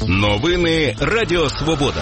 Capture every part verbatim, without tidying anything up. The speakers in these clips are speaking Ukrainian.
Новини Радіо Свобода.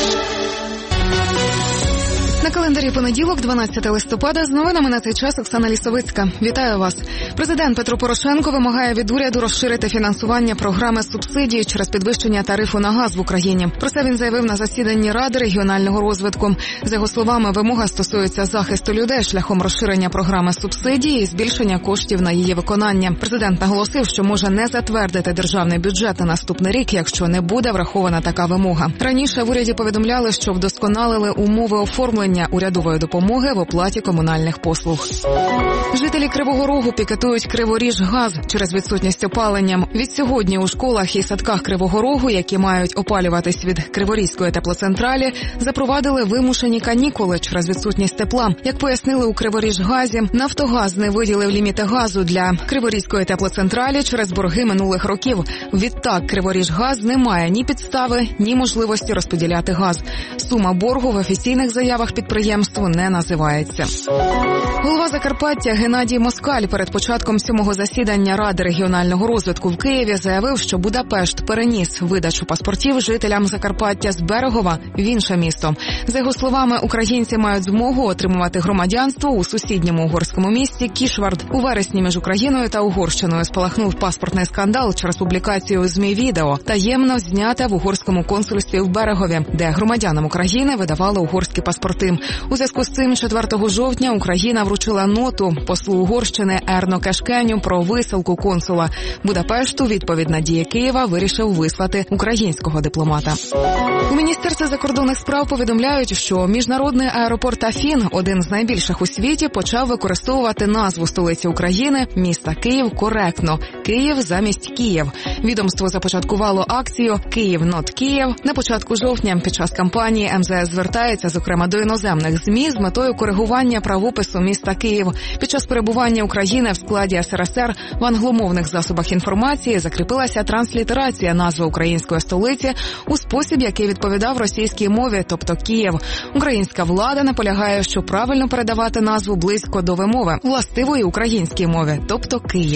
На календарі понеділок, дванадцятого листопада, з новинами на цей час Оксана Лісовицька. Вітаю вас. Президент Петро Порошенко вимагає від уряду розширити фінансування програми субсидій через підвищення тарифу на газ в Україні. Про це він заявив на засіданні Ради регіонального розвитку. За його словами, вимога стосується захисту людей шляхом розширення програми субсидій і збільшення коштів на її виконання. Президент наголосив, що може не затвердити державний бюджет на наступний рік, якщо не буде врахована така вимога. Раніше в уряді повідомляли, що вдосконалили умови оформлення урядової допомоги в оплаті комунальних послуг. Жителі Кривого Рогу пікетують Криворіжгаз через відсутність опалення. Відсьогодні у школах і садках Кривого Рогу, які мають опалюватись від Криворізької теплоцентралі, запровадили вимушені канікули через відсутність тепла. Як пояснили у Криворіжгазі, Нафтогаз не виділив ліміти газу для Криворізької теплоцентралі через борги минулих років. Відтак Криворіжгаз не має ні підстави, ні можливості розподіляти газ. Сума боргу в офіційних заявах підприємству не називається. Голова Закарпаття Геннадій Москаль перед початком сьомого засідання Ради регіонального розвитку в Києві заявив, що Будапешт переніс видачу паспортів жителям Закарпаття з Берегова в інше місто. За його словами, українці мають змогу отримувати громадянство у сусідньому угорському місті Кішвард. У вересні між Україною та Угорщиною спалахнув паспортний скандал через публікацію ЗМІ відео, таємно зняте в угорському консульстві в Берегові, де громадянам України видавали угорські паспорти. У зв'язку з цим четвертого жовтня Україна вручила ноту послу Угорщини Ерно Кешкеню про висилку консула. Будапешту відповідь на дії Києва вирішив вислати українського дипломата. У Міністерстві закордонних справ повідомляють, що міжнародний аеропорт Афін, один з найбільших у світі, почав використовувати назву столиці України – міста Київ коректно – Київ замість Київ. Відомство започаткувало акцію «Київ not Київ». На початку жовтня під час кампанії ем зе ес звертається, зокрема, до іноземних ЗМІ з метою коригування правопису міста Київ. Під час перебування України в складі ес ер ес ер в англомовних засобах інформації закріпилася транслітерація назви української столиці у спосіб, який відповідав російській мові, тобто Київ. Українська влада наполягає, що правильно передавати назву близько до вимови, властивої українській мові, тобто Київ.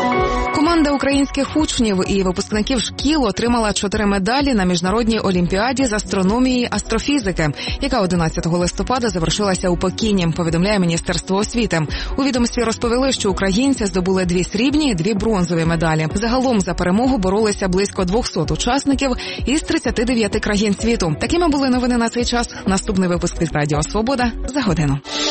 Команда українських учнів і випускників шкіл отримала чотири медалі на міжнародній олімпіаді з астрономії і астрофізики, яка одинадцятого листопада завершилася у Пекіні, повідомляє Міністерство освіти. У відомстві розповіли, що українці здобули дві срібні і дві бронзові медалі. Загалом за перемогу боролися близько двохсот учасників із тридцяти дев'яти країн світу. Такими були новини на цей час. Наступний випуск від Радіо Свобода за годину.